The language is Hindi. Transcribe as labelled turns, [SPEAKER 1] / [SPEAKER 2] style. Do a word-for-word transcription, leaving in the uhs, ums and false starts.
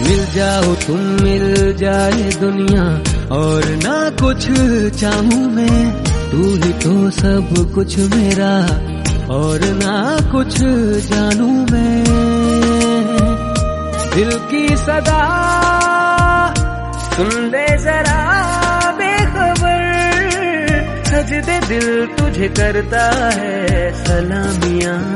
[SPEAKER 1] मिल जाओ तुम, मिल जाए दुनिया, और ना कुछ चाहूं मैं, तू ही तो सब कुछ मेरा, और ना कुछ जानू मैं। दिल की सदा सुन ले जरा बेखबर, सजदे दिल तुझे करता है सलामियां।